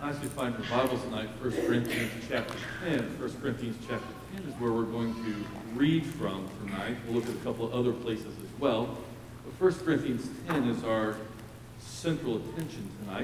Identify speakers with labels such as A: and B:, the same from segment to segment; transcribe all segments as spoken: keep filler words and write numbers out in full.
A: As you find your Bibles tonight, First Corinthians chapter ten. First Corinthians chapter ten is where we're going to read from tonight. We'll look at a couple of other places as well. But First Corinthians ten is our central attention tonight.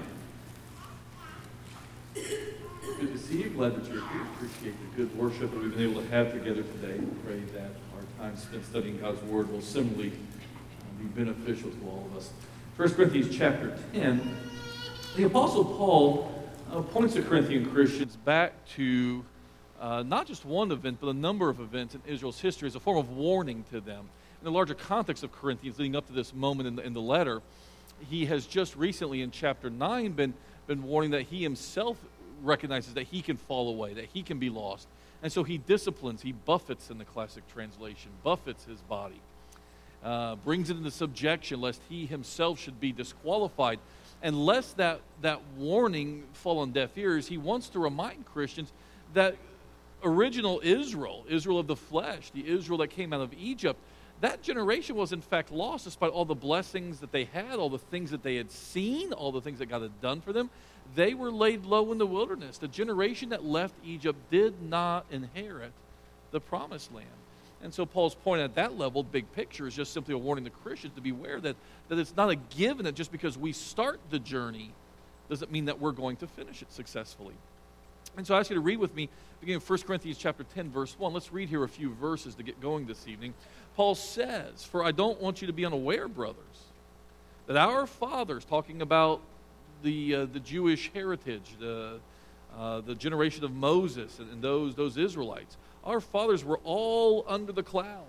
A: Good to see you. Glad that you're here. Appreciate the good worship that we've been able to have together today. Pray that our time spent studying God's Word will similarly uh, be beneficial to all of us. First Corinthians chapter ten. The Apostle Paul uh, points the Corinthian Christians back to uh, not just one event, but a number of events in Israel's history as a form of warning to them. In the larger context of Corinthians leading up to this moment in the, in the letter, he has just recently in chapter nine been, been warning that he himself recognizes that he can fall away, that he can be lost. And so he disciplines, he buffets in the classic translation, buffets his body, uh, brings it into subjection lest he himself should be disqualified. And lest that, that warning fall on deaf ears, he wants to remind Christians that original Israel, Israel of the flesh, the Israel that came out of Egypt, that generation was in fact lost despite all the blessings that they had, all the things that they had seen, all the things that God had done for them. They were laid low in the wilderness. The generation that left Egypt did not inherit the promised land. And so Paul's point at that level, big picture, is just simply a warning to Christians to beware that, that it's not a given that just because we start the journey doesn't mean that we're going to finish it successfully. And so I ask you to read with me, beginning of First Corinthians chapter ten, verse one. Let's read here a few verses to get going this evening. Paul says, "For I don't want you to be unaware, brothers, that our fathers," talking about the uh, the Jewish heritage, the uh, the generation of Moses and, and those those Israelites, our fathers were all under the cloud,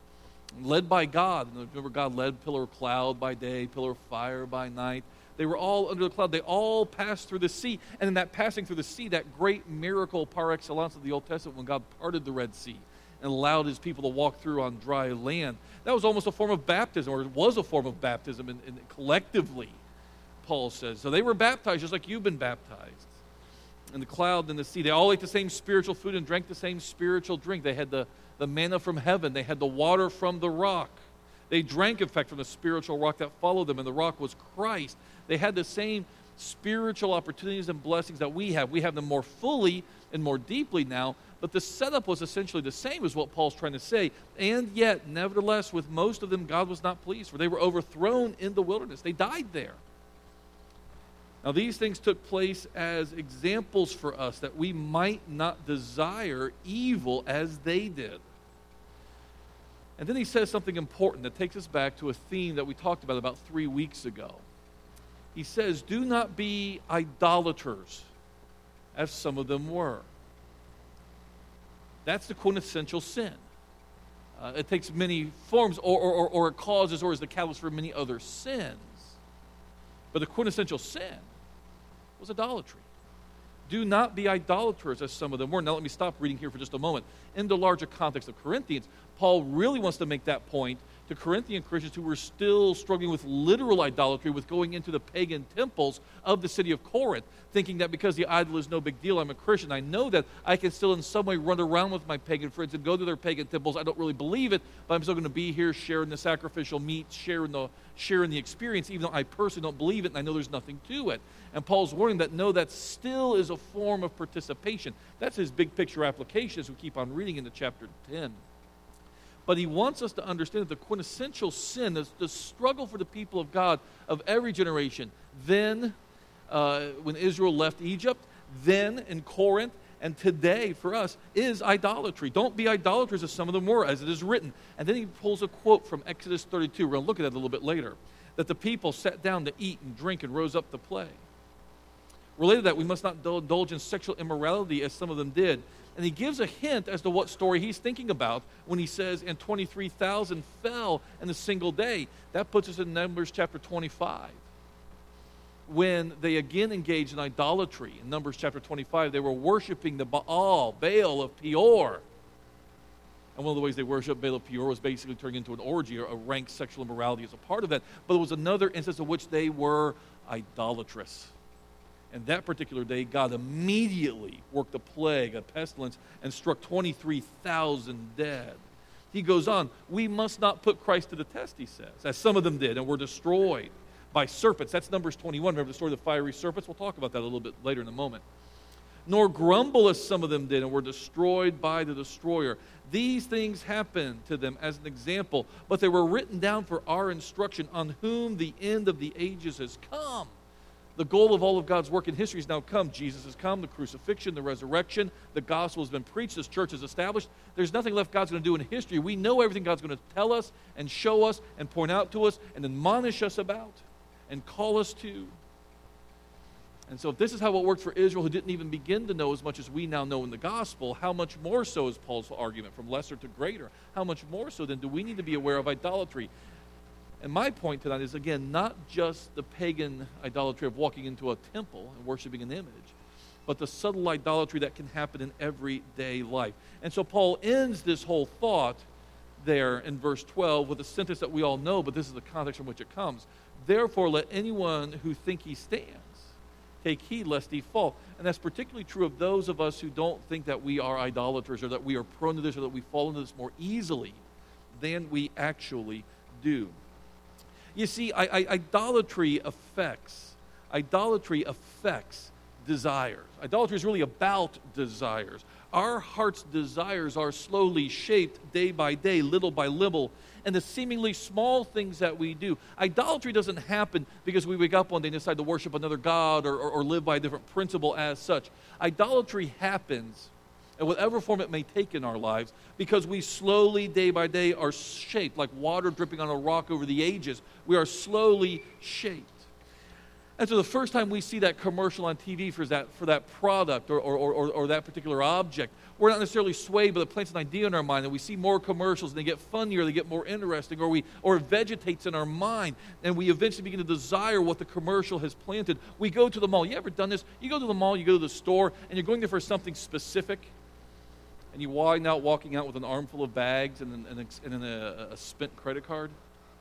A: led by God. And remember, God led pillar of cloud by day, pillar of fire by night. They were all under the cloud. They all passed through the sea. And in that passing through the sea, that great miracle par excellence of the Old Testament, when God parted the Red Sea and allowed his people to walk through on dry land, that was almost a form of baptism, or it was a form of baptism in, in collectively, Paul says. So they were baptized just like you've been baptized. In the cloud and the sea. They all ate the same spiritual food and drank the same spiritual drink. They had the, the manna from heaven. They had the water from the rock. They drank, in fact, from the spiritual rock that followed them, and the rock was Christ. They had the same spiritual opportunities and blessings that we have. We have them more fully and more deeply now, but the setup was essentially the same as what Paul's trying to say. And yet, nevertheless, with most of them, God was not pleased, for they were overthrown in the wilderness. They died there. Now, these things took place as examples for us that we might not desire evil as they did. And then he says something important that takes us back to a theme that we talked about about three weeks ago. He says, "Do not be idolaters, as some of them were." That's the quintessential sin. Uh, it takes many forms, or, or, or it causes or is the catalyst for many other sins. But the quintessential sin was idolatry. Do not be idolaters, as some of them were. Now let me stop reading here for just a moment. In the larger context of Corinthians, Paul really wants to make that point to Corinthian Christians who were still struggling with literal idolatry, with going into the pagan temples of the city of Corinth, thinking that because the idol is no big deal, I'm a Christian. I know that I can still in some way run around with my pagan friends and go to their pagan temples. I don't really believe it, but I'm still going to be here sharing the sacrificial meat, sharing the, sharing the experience, even though I personally don't believe it and I know there's nothing to it. And Paul's warning that, no, that still is a form of participation. That's his big picture application as we keep on reading into chapter ten. But he wants us to understand that the quintessential sin is the struggle for the people of God of every generation. Then, uh, when Israel left Egypt, then in Corinth, and today for us is idolatry. Don't be idolaters as some of them were, as it is written. And then he pulls a quote from Exodus thirty-two. We're going to look at that a little bit later. That the people sat down to eat and drink and rose up to play. Related to that, we must not indulge in sexual immorality as some of them did. And he gives a hint as to what story he's thinking about when he says, and twenty-three thousand fell in a single day. That puts us in Numbers chapter twenty-five. When they again engaged in idolatry. In Numbers chapter twenty-five, they were worshiping the Baal, Baal of Peor. And one of the ways they worshiped Baal of Peor was basically turning into an orgy or a rank sexual immorality as a part of that. But there was another instance in which they were idolatrous. And that particular day, God immediately worked a plague, a pestilence, and struck twenty-three thousand dead. He goes on, we must not put Christ to the test, he says, as some of them did and were destroyed. by serpents. That's Numbers twenty-one. Remember the story of the fiery serpents? We'll talk about that a little bit later in a moment. Nor grumble as some of them did and were destroyed by the destroyer. These things happened to them as an example, but they were written down for our instruction, on whom the end of the ages has come. The goal of all of God's work in history has now come. Jesus has come, the crucifixion, the resurrection, the gospel has been preached, this church is established. There's nothing left God's going to do in history. We know everything God's going to tell us and show us and point out to us and admonish us about and call us to. And so if this is how it worked for Israel, who didn't even begin to know as much as we now know in the gospel, how much more so is Paul's argument, from lesser to greater? How much more so then do we need to be aware of idolatry? And my point tonight is, again, not just the pagan idolatry of walking into a temple and worshiping an image, but the subtle idolatry that can happen in everyday life. And so Paul ends this whole thought there in verse twelve with a sentence that we all know, but this is the context from which it comes. Therefore, let anyone who think he stands take heed lest he fall. And that's particularly true of those of us who don't think that we are idolaters or that we are prone to this or that we fall into this more easily than we actually do. You see, I, I, idolatry affects, idolatry affects desires. Idolatry is really about desires. Our heart's desires are slowly shaped day by day, little by little, and the seemingly small things that we do. Idolatry doesn't happen because we wake up one day and decide to worship another god or, or, or live by a different principle as such. Idolatry happens, in whatever form it may take in our lives, because we slowly, day by day, are shaped like water dripping on a rock over the ages. We are slowly shaped. And so the first time we see that commercial on T V for that, for that product or, or, or, or that particular object, we're not necessarily swayed, but it plants an idea in our mind, and we see more commercials, and they get funnier, they get more interesting, or we or it vegetates in our mind, and we eventually begin to desire what the commercial has planted. We go to the mall. You ever done this? You go to the mall, you go to the store, and you're going there for something specific, and you wind out walking out with an armful of bags and, and, and then a, a spent credit card.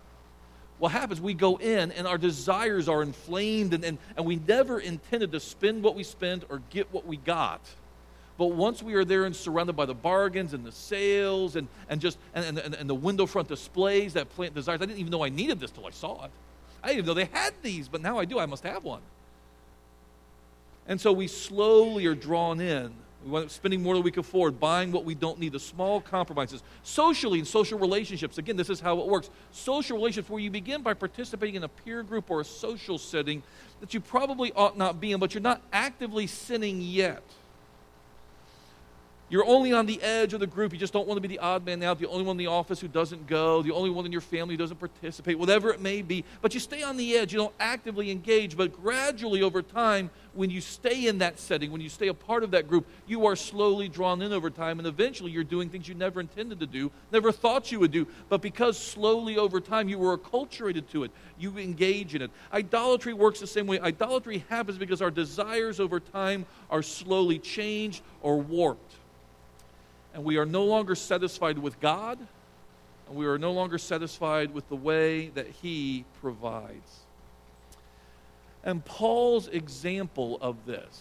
A: What happens, we go in and our desires are inflamed and, and, and we never intended to spend what we spent or get what we got. But once we are there and surrounded by the bargains and the sales and, and just and, and, and the window front displays that plant desires, I didn't even know I needed this till I saw it. I didn't even know they had these, but now I do. I must have one. And so we slowly are drawn in. We wind up spending more than we can afford, buying what we don't need, the small compromises. Socially, in social relationships, again, this is how it works. Social relationships where you begin by participating in a peer group or a social setting that you probably ought not be in, but you're not actively sinning yet. You're only on the edge of the group. You just don't want to be the odd man out, the only one in the office who doesn't go, the only one in your family who doesn't participate, whatever it may be. But you stay on the edge. You don't actively engage. But gradually over time, when you stay in that setting, when you stay a part of that group, you are slowly drawn in over time. And eventually you're doing things you never intended to do, never thought you would do. But because slowly over time you were acculturated to it, you engage in it. Idolatry works the same way. Idolatry happens because our desires over time are slowly changed or warped. And we are no longer satisfied with God, and we are no longer satisfied with the way that He provides. And Paul's example of this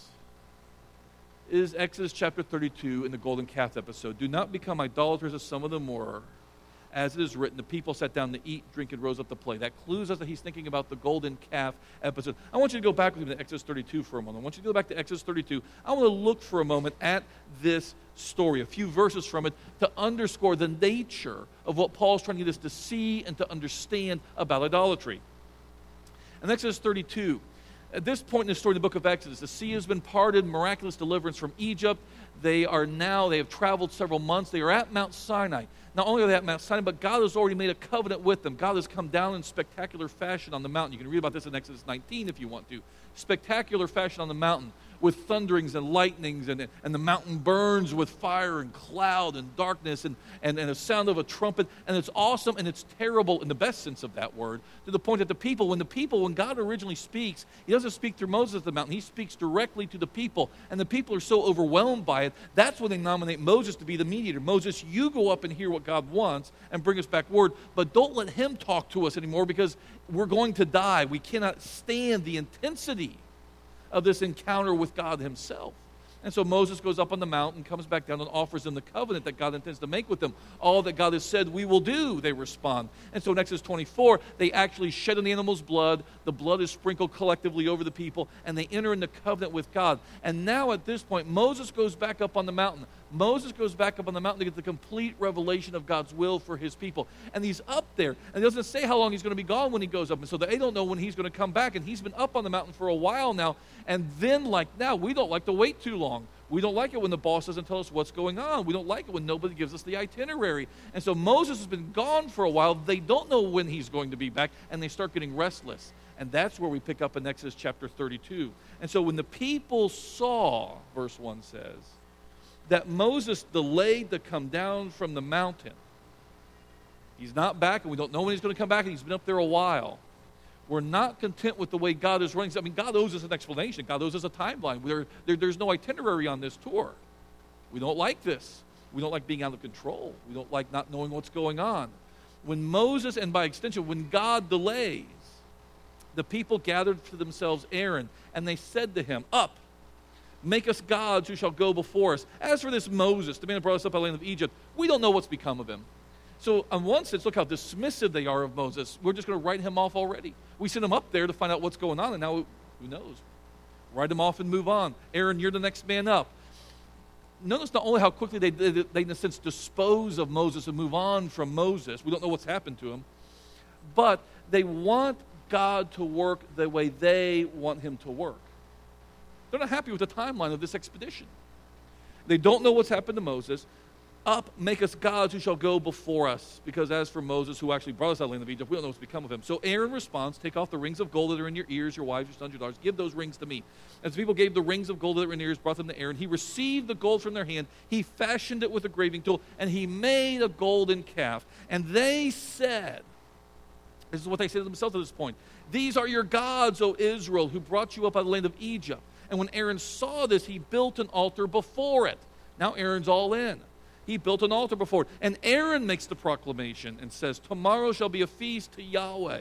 A: is Exodus chapter thirty-two in the golden calf episode. Do not become idolaters as some of them were. As it is written, the people sat down to eat, drink, and rose up to play. That clues us that he's thinking about the golden calf episode. I want you to go back with me to Exodus thirty-two for a moment. I want you to go back to Exodus thirty-two. I want to look for a moment at this story, a few verses from it, to underscore the nature of what Paul's trying to get us to see and to understand about idolatry. In Exodus thirty-two, at this point in the story of the book of Exodus, the sea has been parted, miraculous deliverance from Egypt. They are now, they have traveled several months. They are at Mount Sinai. Not only are they at Mount Sinai, but God has already made a covenant with them. God has come down in spectacular fashion on the mountain. You can read about this in Exodus nineteen if you want to. Spectacular fashion on the mountain with thunderings and lightnings, and, and the mountain burns with fire and cloud and darkness and, and, and a sound of a trumpet. And it's awesome and it's terrible in the best sense of that word, to the point that the people, when the people, when God originally speaks, He doesn't speak through Moses at the mountain. He speaks directly to the people. And the people are so overwhelmed by it, that's when they nominate Moses to be the mediator. Moses, you go up and hear what God wants and bring us back word, but don't let Him talk to us anymore because we're going to die. We cannot stand the intensity of this encounter with God Himself. And so Moses goes up on the mountain, comes back down, and offers them the covenant that God intends to make with them. All that God has said we will do, they respond. And so in Exodus twenty-four, they actually shed on the animal's blood. The blood is sprinkled collectively over the people, and they enter into covenant with God. And now at this point, Moses goes back up on the mountain. Moses goes back up on the mountain to get the complete revelation of God's will for his people. And he's up there, and he doesn't say how long he's going to be gone when he goes up. And so they don't know when he's going to come back. And he's been up on the mountain for a while now. And then, like now, we don't like to wait too long. We don't like it when the boss doesn't tell us what's going on. We don't like it when nobody gives us the itinerary. And so Moses has been gone for a while. They don't know when he's going to be back, and they start getting restless. And that's where we pick up in Exodus chapter thirty-two. And so when the people saw, verse one says, that Moses delayed to come down from the mountain. He's not back, and we don't know when he's going to come back, and he's been up there a while. We're not content with the way God is running. I mean, God owes us an explanation. God owes us a timeline. There, there, there's no itinerary on this tour. We don't like this. We don't like being out of control. We don't like not knowing what's going on. When Moses, and by extension, when God delays, the people gathered to themselves Aaron, and they said to him, "Up, make us gods who shall go before us. As for this Moses, the man who brought us up out of the land of Egypt, we don't know what's become of him." So on one sense, look how dismissive they are of Moses. We're just going to write him off already. We sent him up there to find out what's going on, and now who knows? Write him off and move on. Aaron, you're the next man up. Notice not only how quickly they, they, they in a sense, dispose of Moses and move on from Moses. We don't know what's happened to him. But they want God to work the way they want him to work. They're not happy with the timeline of this expedition. They don't know what's happened to Moses. Up, make us gods who shall go before us. Because as for Moses, who actually brought us out of the land of Egypt, we don't know what's become of him. So Aaron responds, take off the rings of gold that are in your ears, your wives, your sons, your daughters. Give those rings to me. As the people gave the rings of gold that were in their ears, brought them to Aaron. He received the gold from their hand. He fashioned it with a graving tool, and he made a golden calf. And they said, this is what they said to themselves at this point, "These are your gods, O Israel, who brought you up out of the land of Egypt." And when Aaron saw this, he built an altar before it. Now Aaron's all in. He built an altar before it. And Aaron makes the proclamation and says, "Tomorrow shall be a feast to Yahweh."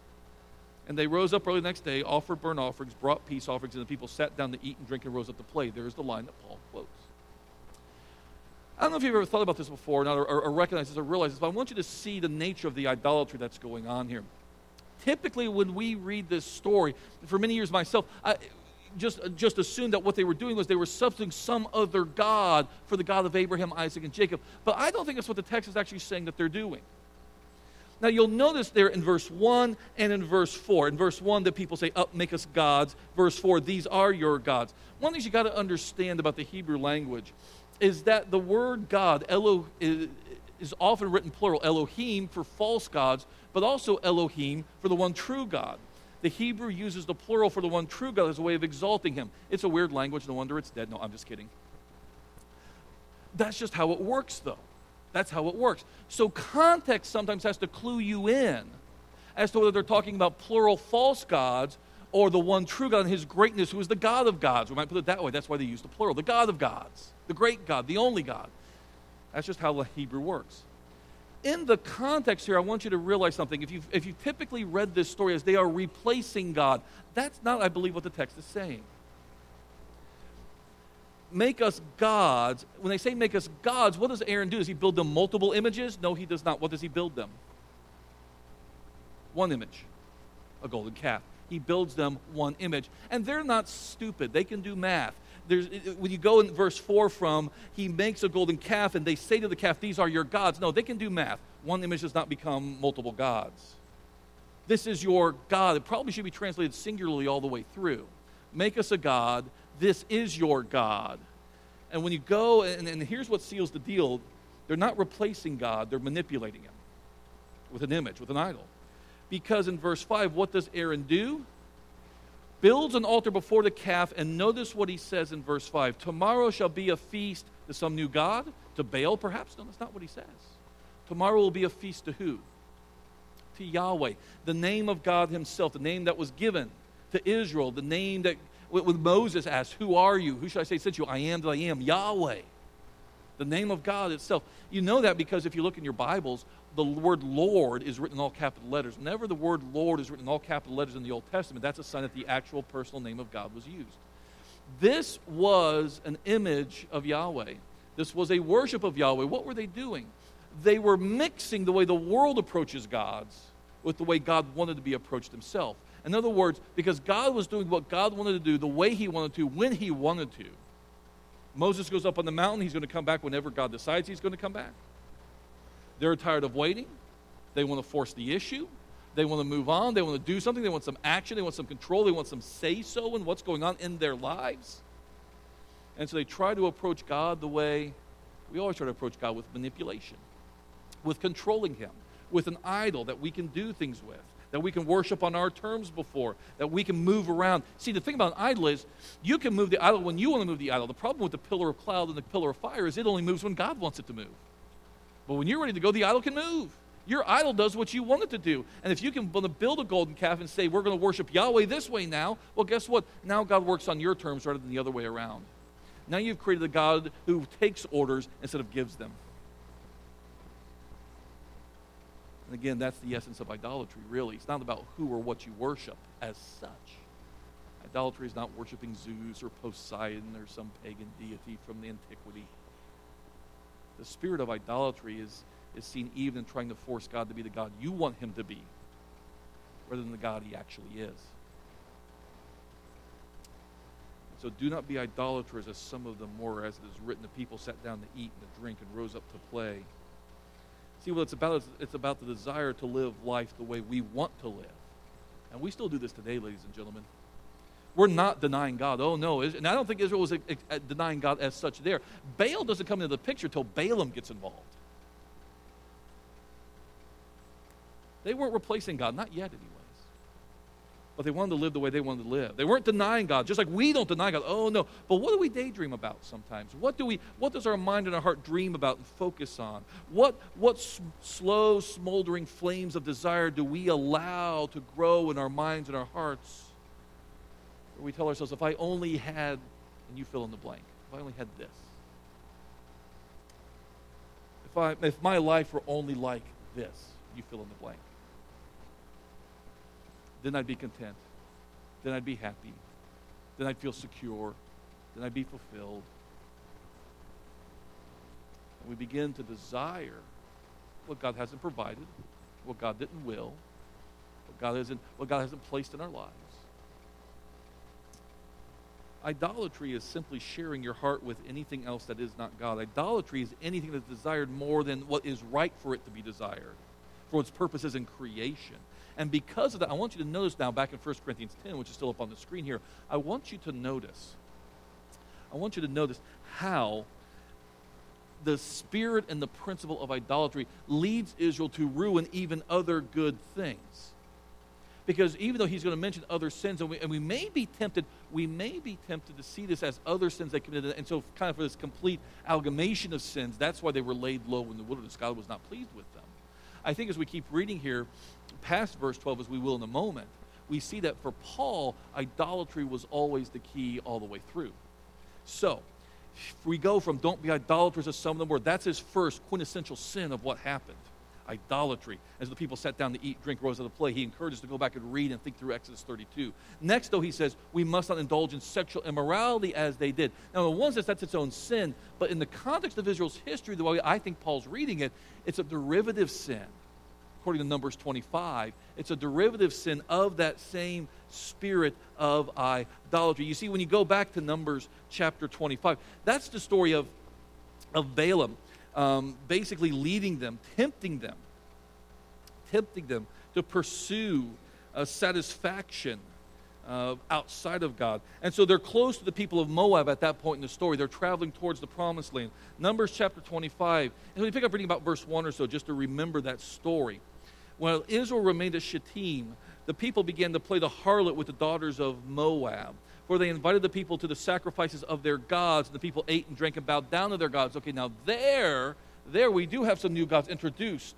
A: And they rose up early the next day, offered burnt offerings, brought peace offerings, and the people sat down to eat and drink and rose up to play. There's the line that Paul quotes. I don't know if you've ever thought about this before or, or, or recognized this or realized this, but I want you to see the nature of the idolatry that's going on here. Typically, when we read this story, for many years myself, I just, just assumed that what they were doing was they were substituting some other God for the God of Abraham, Isaac, and Jacob. But I don't think that's what the text is actually saying that they're doing. Now, you'll notice there in verse one and in verse four. In verse one, the people say, "Up, make us gods." Verse four, "These are your gods." One of the things you got to understand about the Hebrew language is that the word God, Elo, is, is often written plural, Elohim for false gods, but also Elohim for the one true God. The Hebrew uses the plural for the one true God as a way of exalting him. It's a weird language. No wonder it's dead. No, I'm just kidding. That's just how it works, though. That's how it works. So context sometimes has to clue you in as to whether they're talking about plural false gods or the one true God and his greatness, who is the God of gods. We might put it that way. That's why they use the plural. The God of gods, the great God, the only God. That's just how the Hebrew works. In the context here, I want you to realize something. If you've, if you've typically read this story as they are replacing God, that's not, I believe, what the text is saying. Make us gods. When they say make us gods, what does Aaron do? Does he build them multiple images? No, he does not. What does he build them? One image, a golden calf. He builds them one image. And they're not stupid. They can do math. There's, when you go in verse four from, he makes a golden calf, and they say to the calf, "These are your gods." No, they can do math. One image does not become multiple gods. This is your God. It probably should be translated singularly all the way through. Make us a god. This is your God. And when you go, and, and here's what seals the deal, they're not replacing God, they're manipulating him with an image, with an idol. Because in verse five, what does Aaron do? Builds an altar before the calf, and notice what he says in verse five. Tomorrow shall be a feast to some new god, to Baal perhaps? No, that's not what he says. Tomorrow will be a feast to who? To Yahweh, the name of God himself, the name that was given to Israel, the name that, when Moses asked, "Who are you? Who should I say sent you?" "I am that I am," Yahweh. The name of God itself. You know that because if you look in your Bibles, the word Lord is written in all capital letters. Whenever the word Lord is written in all capital letters in the Old Testament, that's a sign that the actual personal name of God was used. This was an image of Yahweh. This was a worship of Yahweh. What were they doing? They were mixing the way the world approaches gods with the way God wanted to be approached himself. In other words, because God was doing what God wanted to do, the way he wanted to, when he wanted to. Moses goes up on the mountain. He's going to come back whenever God decides he's going to come back. They're tired of waiting. They want to force the issue. They want to move on. They want to do something. They want some action. They want some control. They want some say-so in what's going on in their lives. And so they try to approach God the way we always try to approach God, with manipulation, with controlling him, with an idol that we can do things with, that we can worship on our terms before, that we can move around. See, the thing about an idol is you can move the idol when you want to move the idol. The problem with the pillar of cloud and the pillar of fire is it only moves when God wants it to move. But when you're ready to go, the idol can move. Your idol does what you want it to do. And if you can build a golden calf and say, we're going to worship Yahweh this way now, well, guess what? Now God works on your terms rather than the other way around. Now you've created a God who takes orders instead of gives them. And again, that's the essence of idolatry, really. It's not about who or what you worship as such. Idolatry is not worshiping Zeus or Poseidon or some pagan deity from the antiquity. The spirit of idolatry is is seen even in trying to force God to be the God you want him to be, rather than the God he actually is. So do not be idolaters, as some of them were, as it is written, the people sat down to eat and to drink and rose up to play. See, what it's about is it's about the desire to live life the way we want to live. And we still do this today, ladies and gentlemen. We're not denying God. Oh, no. And I don't think Israel was denying God as such there. Baal doesn't come into the picture until Balaam gets involved. They weren't replacing God, not yet anyways. But they wanted to live the way they wanted to live. They weren't denying God, just like we don't deny God. Oh, no. But what do we daydream about sometimes? What do we? What does our mind and our heart dream about and focus on? What, what s- slow, smoldering flames of desire do we allow to grow in our minds and our hearts? Where we tell ourselves, if I only had, and you fill in the blank, if I only had this. If, I, if my life were only like this, you fill in the blank. Then I'd be content. Then I'd be happy. Then I'd feel secure. Then I'd be fulfilled. And we begin to desire what God hasn't provided, what God didn't will, what God hasn't, what God hasn't placed in our lives. Idolatry is simply sharing your heart with anything else that is not God. Idolatry is anything that's desired more than what is right for it to be desired, for its purposes in creation. And because of that, I want you to notice now, back in First Corinthians ten, which is still up on the screen here, I want you to notice, I want you to notice how the spirit and the principle of idolatry leads Israel to ruin even other good things. Because even though he's going to mention other sins, and we, and we may be tempted, we may be tempted to see this as other sins they committed. And so kind of for this complete amalgamation of sins, that's why they were laid low in the wilderness. God was not pleased with them. I think as we keep reading here, past verse twelve, as we will in a moment, we see that for Paul, idolatry was always the key all the way through. So, if we go from don't be idolaters as some of them were, that's his first quintessential sin of what happened. Idolatry. As the people sat down to eat, drink, rose up to play, he encourages us to go back and read and think through Exodus thirty-two. Next, though, he says, we must not indulge in sexual immorality as they did. Now, in one sense, that's its own sin, but in the context of Israel's history, the way I think Paul's reading it, it's a derivative sin. According to Numbers twenty-five, it's a derivative sin of that same spirit of idolatry. You see, when you go back to Numbers chapter twenty-five, that's the story of, of Balaam. Um, basically leading them, tempting them, tempting them to pursue a satisfaction uh, outside of God. And so they're close to the people of Moab at that point in the story. They're traveling towards the promised land. Numbers chapter twenty-five. And we pick up reading about verse one or so just to remember that story. While Israel remained at Shittim, the people began to play the harlot with the daughters of Moab. For they invited the people to the sacrifices of their gods, and the people ate and drank and bowed down to their gods. Okay, now there, there we do have some new gods introduced.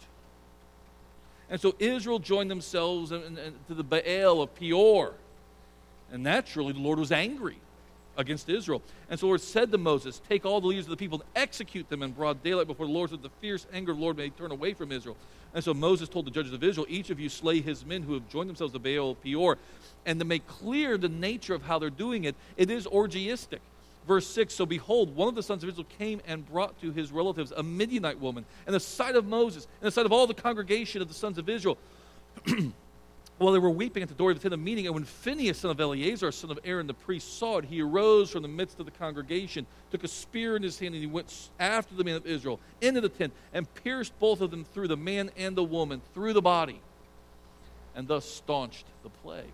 A: And so Israel joined themselves in, in, in, to the Baal of Peor. And naturally, the Lord was angry. against Israel. And so the Lord said to Moses, take all the leaders of the people and execute them in broad daylight before the Lord, so that the fierce anger of the Lord may turn away from Israel. And so Moses told the judges of Israel, each of you slay his men who have joined themselves to Baal Peor. And to make clear the nature of how they're doing it, it is orgiastic. Verse six, so behold, one of the sons of Israel came and brought to his relatives a Midianite woman, in the sight of Moses, in the sight of all the congregation of the sons of Israel. While they were weeping at the door of the tent of meeting, and when Phinehas, son of Eleazar, son of Aaron, the priest, saw it, he arose from the midst of the congregation, took a spear in his hand, and he went after the men of Israel into the tent, and pierced both of them through, the man and the woman, through the body, and thus staunched the plague.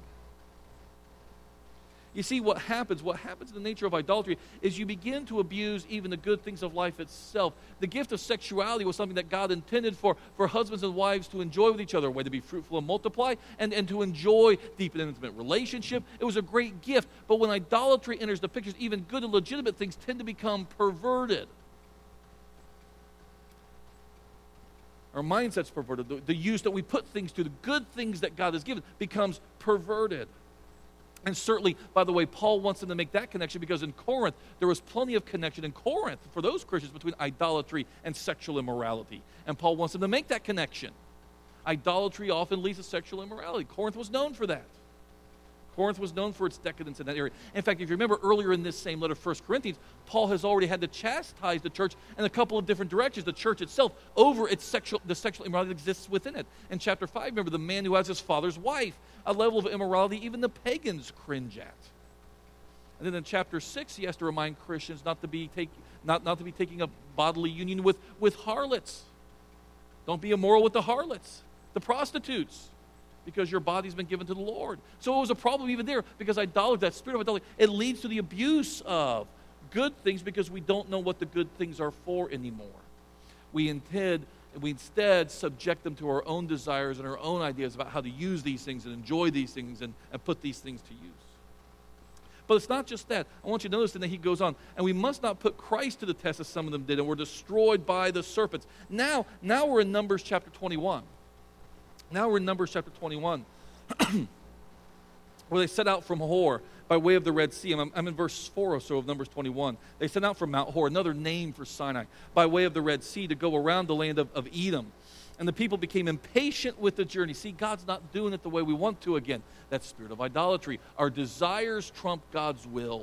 A: You see, what happens, what happens in the nature of idolatry is you begin to abuse even the good things of life itself. The gift of sexuality was something that God intended for, for husbands and wives to enjoy with each other, a way to be fruitful and multiply, and, and to enjoy deep and intimate relationship. It was a great gift. But when idolatry enters the picture, even good and legitimate things tend to become perverted. Our mindset's perverted. The, the use that we put things to, the good things that God has given, becomes perverted. And certainly, by the way, Paul wants them to make that connection because in Corinth, there was plenty of connection in Corinth for those Christians between idolatry and sexual immorality. And Paul wants them to make that connection. Idolatry often leads to sexual immorality. Corinth was known for that. Corinth was known for its decadence in that area. In fact, if you remember earlier in this same letter, First Corinthians, Paul has already had to chastise the church in a couple of different directions, the church itself, over its sexual, the sexual immorality that exists within it. In chapter five, remember the man who has his father's wife, a level of immorality even the pagans cringe at. And then in chapter six, he has to remind Christians not to be, take, not, not to be taking a bodily union with, with harlots. Don't be immoral with the harlots, the prostitutes, because your body's been given to the Lord. So it was a problem even there, because idolatry, that spirit of idolatry, it leads to the abuse of good things because we don't know what the good things are for anymore. We intend, we instead subject them to our own desires and our own ideas about how to use these things and enjoy these things and, and put these things to use. But it's not just that. I want you to notice that he goes on, and we must not put Christ to the test as some of them did and were destroyed by the serpents. Now, now we're in Numbers chapter twenty-one. Now we're in Numbers chapter twenty-one, where they set out from Hor by way of the Red Sea. I'm, I'm in verse four or so of Numbers twenty-one. They set out from Mount Hor, another name for Sinai, by way of the Red Sea to go around the land of, of Edom. And the people became impatient with the journey. See, God's not doing it the way we want to again. That spirit of idolatry. Our desires trump God's will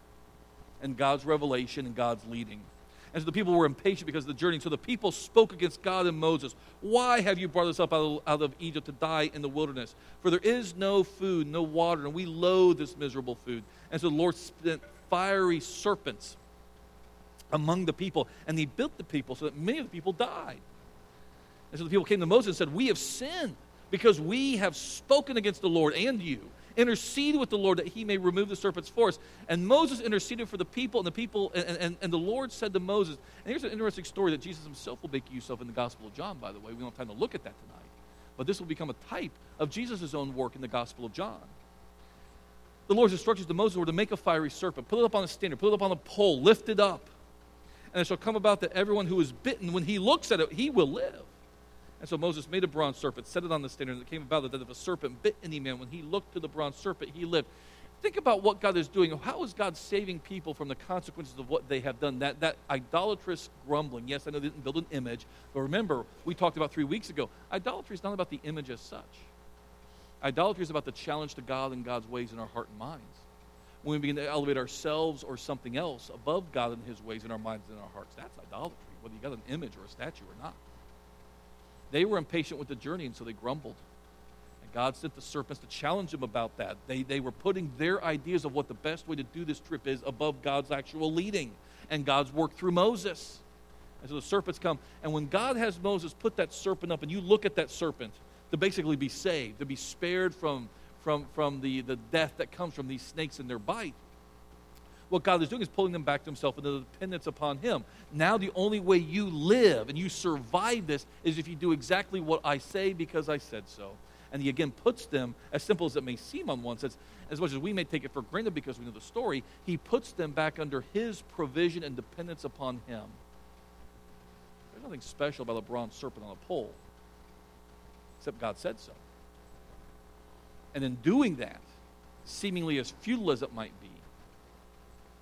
A: and God's revelation and God's leading. And so the people were impatient because of the journey. So the people spoke against God and Moses. Why have you brought us up out of, out of Egypt to die in the wilderness? For there is no food, no water, and we loathe this miserable food. And so the Lord sent fiery serpents among the people, and he built the people so that many of the people died. And so the people came to Moses and said, we have sinned because we have spoken against the Lord and you. Intercede with the Lord that he may remove the serpents for us. And Moses interceded for the people, and the people, and, and, and the Lord said to Moses, and here's an interesting story that Jesus himself will make use of in the Gospel of John, by the way. We don't have time to look at that tonight. But this will become a type of Jesus' own work in the Gospel of John. The Lord's instructions to Moses were to make a fiery serpent, put it up on a standard, put it up on a pole, lift it up. And it shall come about that everyone who is bitten, when he looks at it, he will live. And so Moses made a bronze serpent, set it on the standard, and it came about that if a serpent bit any man, when he looked to the bronze serpent, he lived. Think about what God is doing. How is God saving people from the consequences of what they have done? That, that idolatrous grumbling. Yes, I know they didn't build an image, but remember, we talked about three weeks ago, idolatry is not about the image as such. Idolatry is about the challenge to God and God's ways in our heart and minds. When we begin to elevate ourselves or something else above God and his ways in our minds and our hearts, that's idolatry, whether you got an image or a statue or not. They were impatient with the journey, and so they grumbled. And God sent the serpents to challenge them about that. They, they were putting their ideas of what the best way to do this trip is above God's actual leading and God's work through Moses. And so the serpents come, and when God has Moses put that serpent up, and you look at that serpent to basically be saved, to be spared from, from, from the, the death that comes from these snakes and their bite, what God is doing is pulling them back to himself and the dependence upon him. Now the only way you live and you survive this is if you do exactly what I say because I said so. And he again puts them, as simple as it may seem on one sense, as much as we may take it for granted because we know the story, he puts them back under his provision and dependence upon him. There's nothing special about a bronze serpent on a pole, except God said so. And in doing that, seemingly as futile as it might be,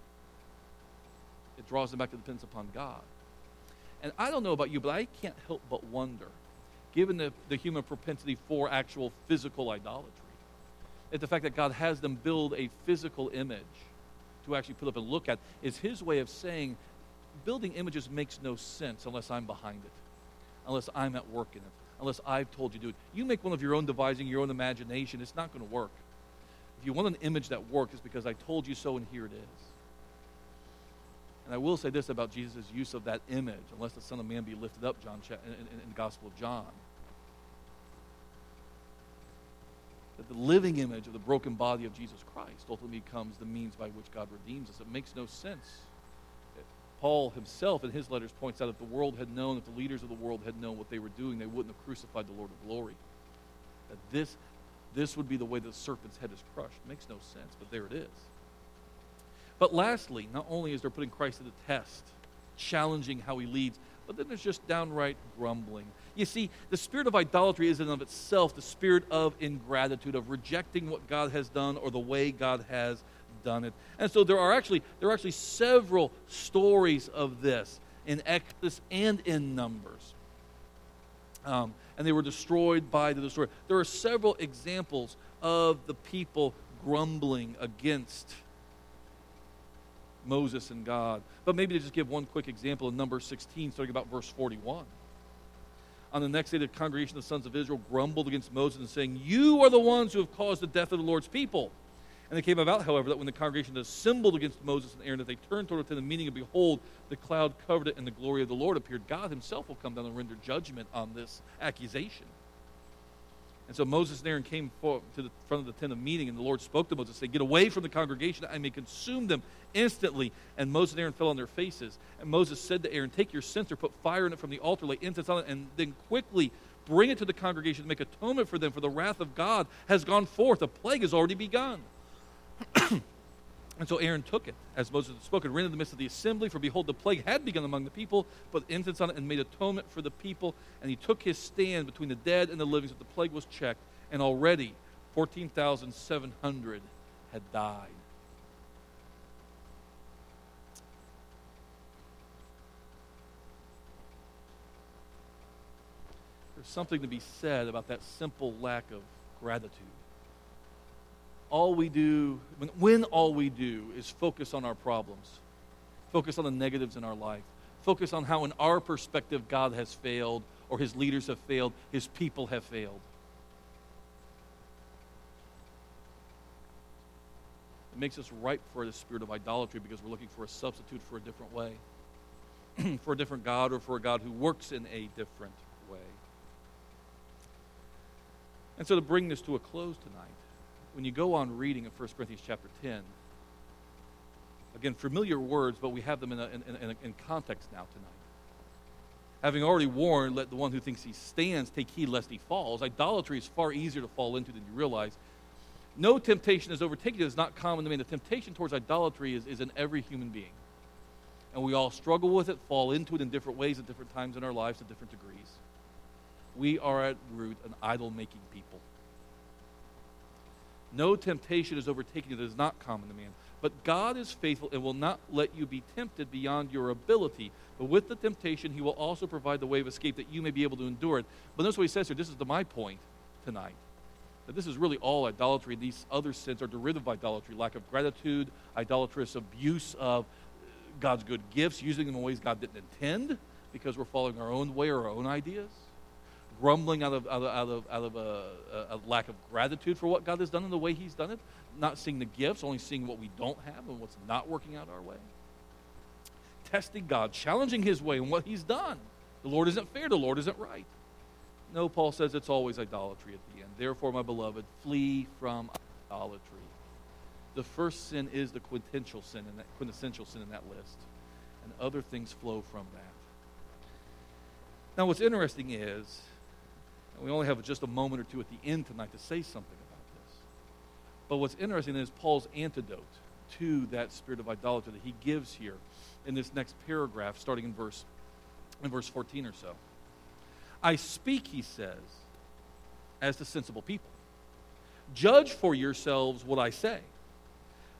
A: draws them back to dependence upon God. And I don't know about you, but I can't help but wonder, given the, the human propensity for actual physical idolatry, that the fact that God has them build a physical image to actually put up and look at is his way of saying, building images makes no sense unless I'm behind it, unless I'm at work in it, unless I've told you to do it. You make one of your own devising, your own imagination, it's not going to work. If you want an image that works, it's because I told you so and here it is. And I will say this about Jesus' use of that image, unless the Son of Man be lifted up, John in, in, in the Gospel of John, that the living image of the broken body of Jesus Christ ultimately becomes the means by which God redeems us. It makes no sense. Paul himself in his letters points out if the world had known, if the leaders of the world had known what they were doing, they wouldn't have crucified the Lord of glory. That this, this would be the way the serpent's head is crushed. It makes no sense, but there it is. But lastly, not only is there putting Christ to the test, challenging how he leads, but then there's just downright grumbling. You see, the spirit of idolatry is in and of itself the spirit of ingratitude, of rejecting what God has done or the way God has done it. And so there are actually there are actually several stories of this in Exodus and in Numbers. Um, and they were destroyed by the destroyer. There are several examples of the people grumbling against Moses and God. But maybe to just give one quick example in Numbers sixteen, starting about verse forty-one. On the next day, the congregation of the sons of Israel grumbled against Moses and saying, "You are the ones who have caused the death of the Lord's people." And it came about, however, that when the congregation assembled against Moses and Aaron, that they turned toward the meeting, and behold, the cloud covered it, and the glory of the Lord appeared. God himself will come down and render judgment on this accusation. And so Moses and Aaron came to the front of the tent of meeting, and the Lord spoke to Moses, saying, "Get away from the congregation, that I may consume them instantly." And Moses and Aaron fell on their faces. And Moses said to Aaron, "Take your censer, put fire in it from the altar, lay incense on it, and then quickly bring it to the congregation to make atonement for them, for the wrath of God has gone forth. A plague has already begun." And so Aaron took it, as Moses had spoken, ran in the midst of the assembly, for behold, the plague had begun among the people, put incense on it, and made atonement for the people. And he took his stand between the dead and the living, so the plague was checked, and already fourteen thousand seven hundred had died. There's something to be said about that simple lack of gratitude. All we do, when, when all we do is focus on our problems, focus on the negatives in our life, focus on how in our perspective God has failed, or his leaders have failed, his people have failed. It makes us ripe for the spirit of idolatry because we're looking for a substitute for a different way, for a different God, or for a God who works in a different way. And so to bring this to a close tonight, when you go on reading in First Corinthians chapter ten, again, familiar words, but we have them in, a, in, in, in context now tonight. Having already warned, let the one who thinks he stands take heed lest he falls. Idolatry is far easier to fall into than you realize. No temptation is overtaken that is not common to man. The temptation towards idolatry is, is in every human being. And we all struggle with it, fall into it in different ways at different times in our lives to different degrees. We are at root an idol-making people. No temptation is overtaken you that is not common to man. But God is faithful and will not let you be tempted beyond your ability. But with the temptation, he will also provide the way of escape that you may be able to endure it. But notice what he says here. This is the, my point tonight. That this is really all idolatry. These other sins are derivative of idolatry. Lack of gratitude, idolatrous abuse of God's good gifts, using them in ways God didn't intend because we're following our own way or our own ideas. Grumbling out of, out of, out of, out of a, a, a lack of gratitude for what God has done and the way he's done it. Not seeing the gifts, only seeing what we don't have and what's not working out our way. Testing God, challenging his way and what he's done. The Lord isn't fair, the Lord isn't right. No, Paul says it's always idolatry at the end. Therefore, my beloved, flee from idolatry. The first sin is the quintessential sin in that, quintessential sin in that list. And other things flow from that. Now, what's interesting is, and we only have just a moment or two at the end tonight to say something about this. But what's interesting is Paul's antidote to that spirit of idolatry that he gives here in this next paragraph, starting in verse, in verse fourteen or so. I speak, he says, as to sensible people. Judge for yourselves what I say.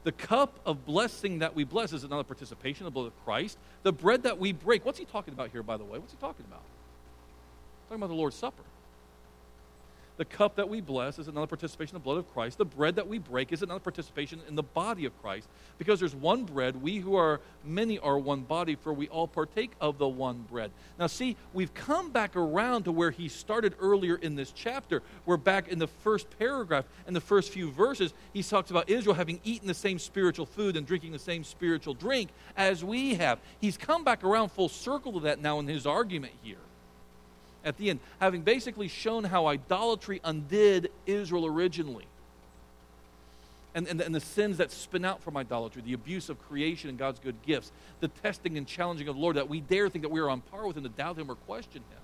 A: The cup of blessing that we bless is another participation in the blood of Christ. The bread that we break, what's he talking about here, by the way? What's he talking about? He's talking about the Lord's Supper. The cup that we bless is another participation in the blood of Christ. The bread that we break is another participation in the body of Christ. Because there's one bread, we who are many are one body, for we all partake of the one bread. Now see, we've come back around to where he started earlier in this chapter. We're back in the first paragraph, in the first few verses, he talks about Israel having eaten the same spiritual food and drinking the same spiritual drink as we have. He's come back around full circle to that now in his argument here. At the end, having basically shown how idolatry undid Israel originally. And, and, and the sins that spin out from idolatry, the abuse of creation and God's good gifts, the testing and challenging of the Lord, that we dare think that we are on par with him, to doubt him or question him.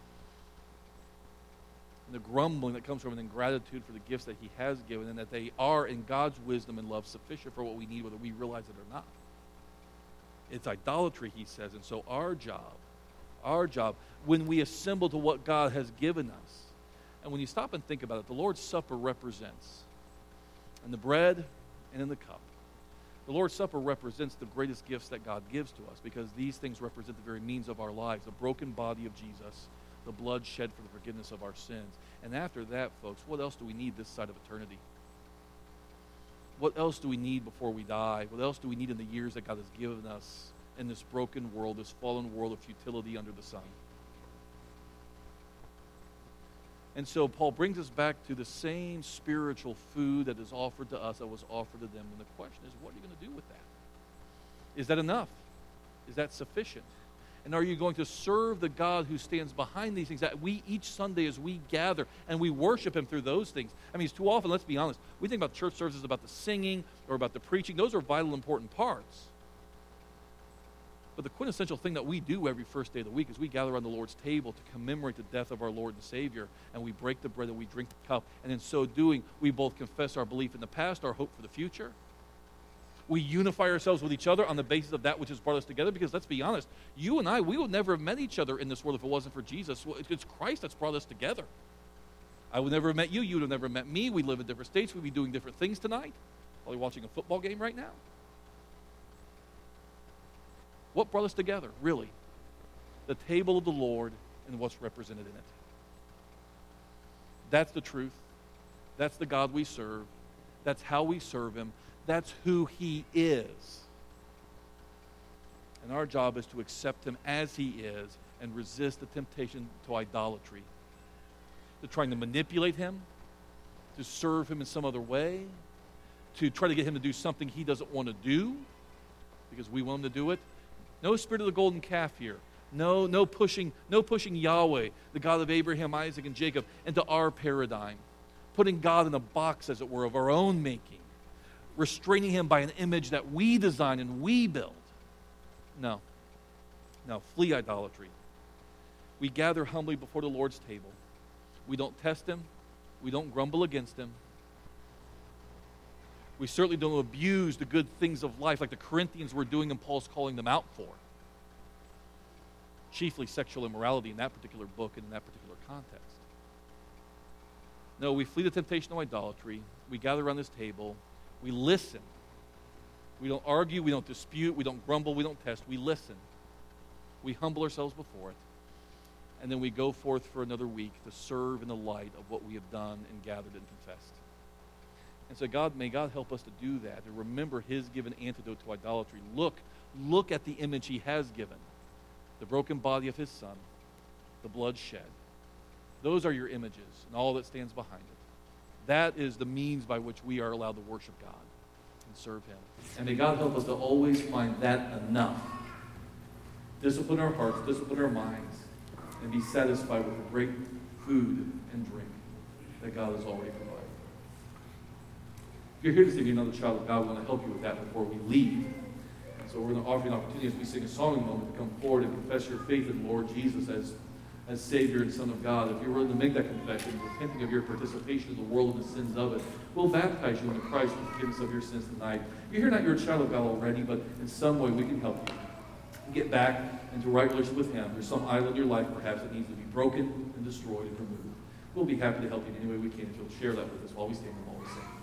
A: And the grumbling that comes from an ingratitude for the gifts that he has given, and that they are, in God's wisdom and love, sufficient for what we need, whether we realize it or not. It's idolatry, he says, and so our job Our job, when we assemble to what God has given us. And when you stop and think about it, the Lord's Supper represents, in the bread and in the cup, the Lord's Supper represents the greatest gifts that God gives to us, because these things represent the very means of our lives, the broken body of Jesus, the blood shed for the forgiveness of our sins. And after that, folks, what else do we need this side of eternity? What else do we need before we die? What else do we need in the years that God has given us in this broken world, this fallen world of futility under the sun? And so Paul brings us back to the same spiritual food that is offered to us that was offered to them. And the question is, what are you going to do with that? Is that enough? Is that sufficient? And are you going to serve the God who stands behind these things, that we, each Sunday as we gather and we worship him through those things? I mean, it's too often, let's be honest, we think about church services, about the singing or about the preaching. Those are vital, important parts. But the quintessential thing that we do every first day of the week is we gather around the Lord's table to commemorate the death of our Lord and Savior, and we break the bread and we drink the cup. And in so doing, we both confess our belief in the past, our hope for the future. We unify ourselves with each other on the basis of that which has brought us together, because let's be honest, you and I, we would never have met each other in this world if it wasn't for Jesus. It's Christ that's brought us together. I would never have met you. You would have never met me. We live in different states. We'd be doing different things tonight. Probably watching a football game right now. What brought us together, really? The table of the Lord and what's represented in it. That's the truth. That's the God we serve. That's how we serve him. That's who he is. And our job is to accept him as he is and resist the temptation to idolatry, to trying to manipulate him, to serve him in some other way, to try to get him to do something he doesn't want to do because we want him to do it. No spirit of the golden calf here. No, no pushing, no pushing Yahweh, the God of Abraham, Isaac, and Jacob, into our paradigm. Putting God in a box, as it were, of our own making. Restraining him by an image that we design and we build. No. No, flee idolatry. We gather humbly before the Lord's table. We don't test him. We don't grumble against him. We certainly don't abuse the good things of life like the Corinthians were doing and Paul's calling them out for. Chiefly sexual immorality in that particular book and in that particular context. No, we flee the temptation of idolatry. We gather around this table. We listen. We don't argue. We don't dispute. We don't grumble. We don't test. We listen. We humble ourselves before it. And then we go forth for another week to serve in the light of what we have done and gathered and confessed. And so God, may God help us to do that, to remember his given antidote to idolatry. Look, look at the image he has given. The broken body of his son, the blood shed. Those are your images and all that stands behind it. That is the means by which we are allowed to worship God and serve him. And may God help us to always find that enough. Discipline our hearts, discipline our minds, and be satisfied with the great food and drink that God has already provided. If you're here to see another child of God, we want to help you with that before we leave. And so we're going to offer you an opportunity as we sing a song in a moment to come forward and confess your faith in the Lord Jesus as, as Savior and Son of God. If you're willing to make that confession, repenting of your participation in the world and the sins of it, we'll baptize you into Christ with forgiveness of your sins tonight. If you're here not you're a child of God already, but in some way we can help you get back into right relationship with him. There's some idol in your life perhaps that needs to be broken and destroyed and removed. We'll be happy to help you in any way we can if you'll share that with us while we stand and while we sing.